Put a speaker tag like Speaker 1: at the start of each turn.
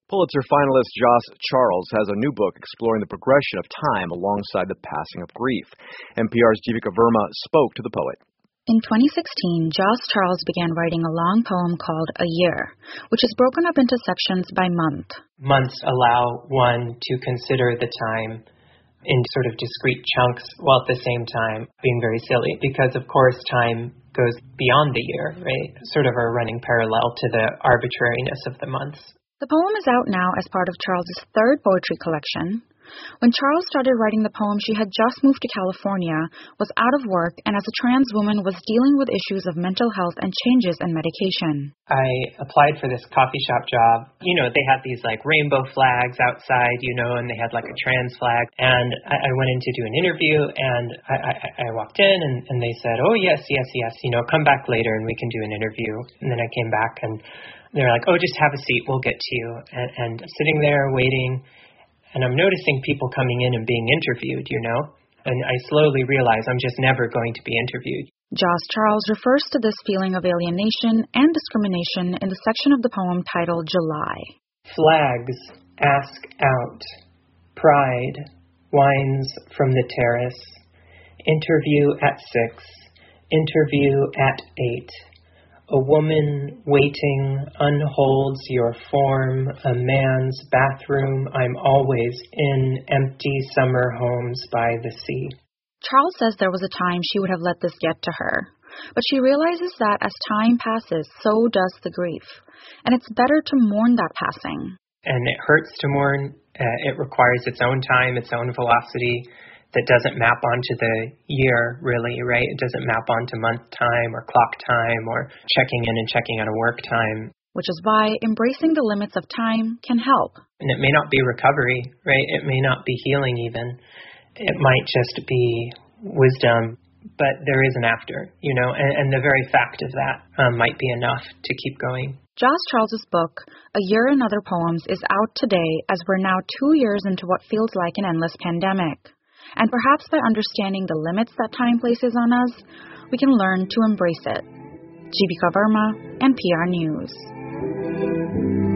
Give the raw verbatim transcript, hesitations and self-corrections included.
Speaker 1: Pulitzer finalist Josh Charles has a new book exploring the progression of time alongside the passing of grief. N P R's Jeevika Verma spoke to the poet.
Speaker 2: In twenty sixteen, Josh Charles began writing a long poem called A Year, which is broken up into sections by month.
Speaker 3: Months allow one to consider the time in sort of discrete chunks, while at the same time being very silly, because of course time goes beyond the year, right? Sort of a running parallel to the arbitrariness of the months.
Speaker 2: The poem is out now as part of Charles's third poetry collection. When Charles started writing the poem, she had just moved to California, was out of work, and as a trans woman was dealing with issues of mental health and changes in medication.
Speaker 3: I applied for this coffee shop job. You know, they had these like rainbow flags outside, you know, and they had like a trans flag. And I, I went in to do an interview, and I, I, I walked in, and, and they said, oh, yes, yes, yes, you know, come back later and we can do an interview. And then I came back, and they were like, oh, just have a seat, we'll get to you. And, and sitting there waiting, and I'm noticing people coming in and being interviewed, you know, and I slowly realize I'm just never going to be interviewed.
Speaker 2: Josh Charles refers to this feeling of alienation and discrimination in the section of the poem titled July.
Speaker 3: Flags ask out, pride whines from the terrace, interview at six, interview at eight. A woman waiting unholds your form, a man's bathroom, I'm always in empty summer homes by the sea.
Speaker 2: Charles says there was a time she would have let this get to her, but she realizes that as time passes, so does the grief, and it's better to mourn that passing.
Speaker 3: And it hurts to mourn. Uh, it requires its own time, its own velocity, that doesn't map onto the year, really, right? It doesn't map onto month time or clock time or checking in and checking out of work time.
Speaker 2: Which is why embracing the limits of time can help.
Speaker 3: And it may not be recovery, right? It may not be healing even. It might just be wisdom, but there is an after, you know, and, and the very fact of that um, might be enough to keep going.
Speaker 2: Josh Charles's book, A Year and Other Poems, is out today as we're now two years into what feels like an endless pandemic. And perhaps by understanding the limits that time places on us, we can learn to embrace it. Jeevika Verma, N P R News.